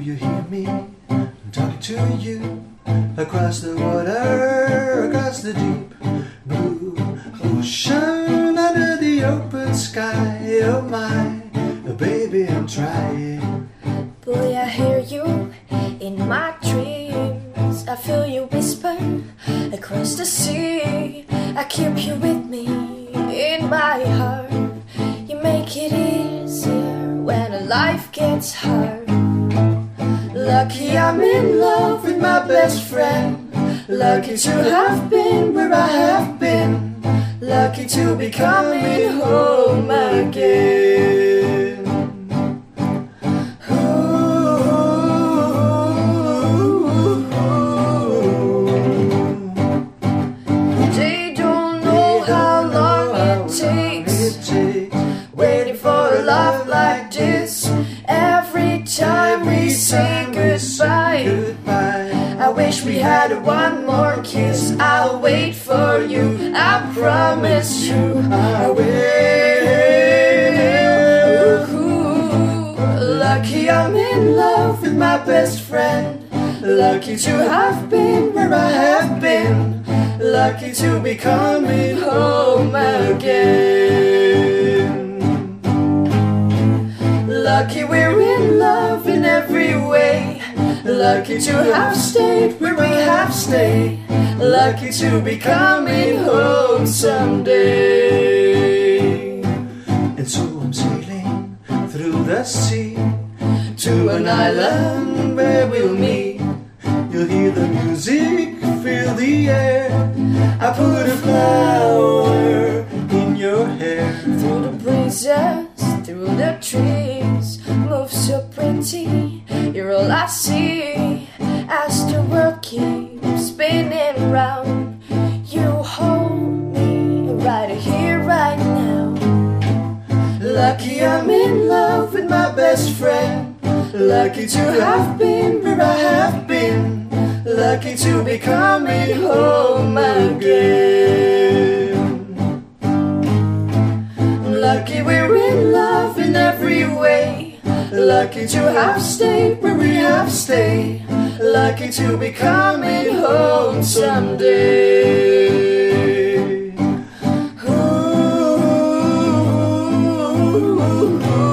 you hear me talk to you? Across the water, across the deep blue ocean, under the open sky. Oh my, baby, I'm trying. Boy, I hear you in my dreams. I feel you whisper across the sea. I keep you with me in my heart. You make it easier when life gets hard. Lucky I'm in love with my best friend. Lucky to have been where I have been. Lucky to be coming home again. They don't know how long it takes waiting for a love like this. Every time we say goodbye, I wish we had one more kiss. I'll wait for you, I promise you I will. Lucky I'm in love with my best friend. Lucky to have been where I have been. Lucky to be coming home again. Lucky we're in love in every way. Lucky to have stayed where we have stayed. Lucky to be coming home someday. And so I'm sailing through the sea to an island where we'll meet. You'll hear the music, feel the air. I put a flower in your hair. Through the breezes, through the trees, move so pretty, you're all I see. As the world keeps spinning round, you hold me right here, right now. Lucky I'm in love with my best friend. Lucky to have been where I have been. Lucky to be coming home again. Lucky we're in love in every way. Lucky to have stayed where we have stayed. Lucky to be coming home someday. Ooh.